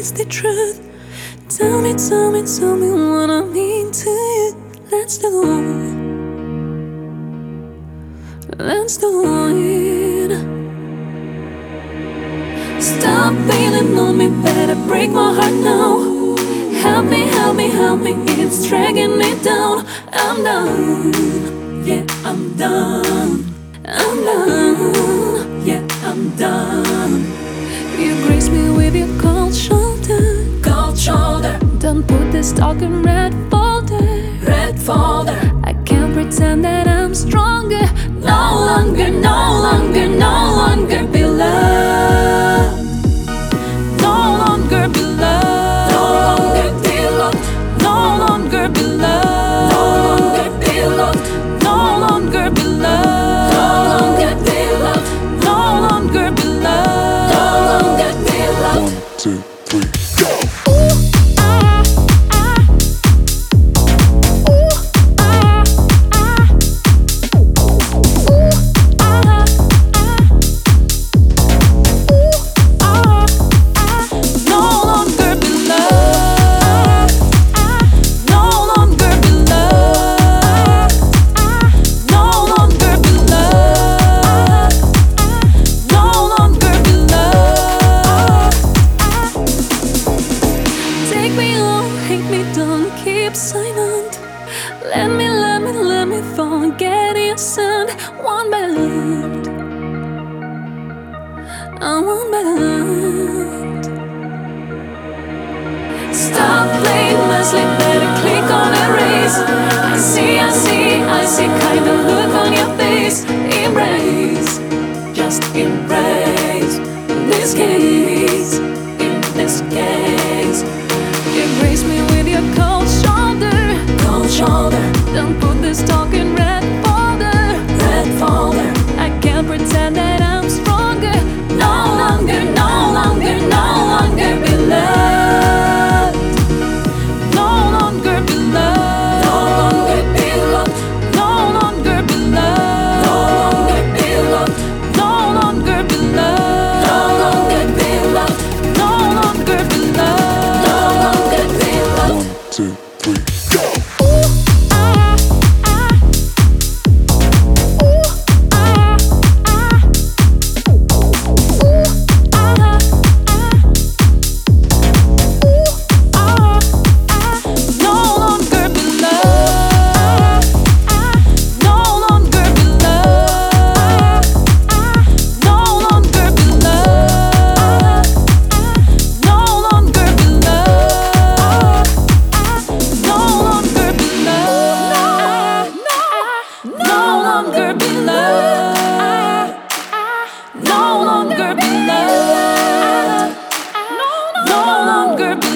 is the truth. Tell me what I mean to you. Let's do it. Stop beating on me, better break my heart now. Help me, it's dragging me down. I'm done, yeah, I'm done. I'm done, yeah, I'm done. You grace me with your cold shoulder. Cold shoulder. Don't put this talk in red folder. Red folder. I can't pretend that I'm stronger. No longer beloved. No longer beloved. No longer beloved. No longer beloved. No longer beloved. No longer beloved. No longer beloved. No longer beloved. No longer beloved. 1, 2, 3, go! Silent. Let me forget your sound. One ballad, one ballad. Stop playing my sleep, better click on erase. I see kind of look on your face. Embrace, just embrace. In this case, embrace me with your cold shoulder. Don't put this talk in red folder. Red folder. I can't pretend that I'm stronger. No longer beloved. No longer beloved. No longer beloved. No longer beloved. No longer beloved. No longer beloved. No longer beloved. No longer beloved. No longer beloved. 1, 2, 3, go! No longer beloved.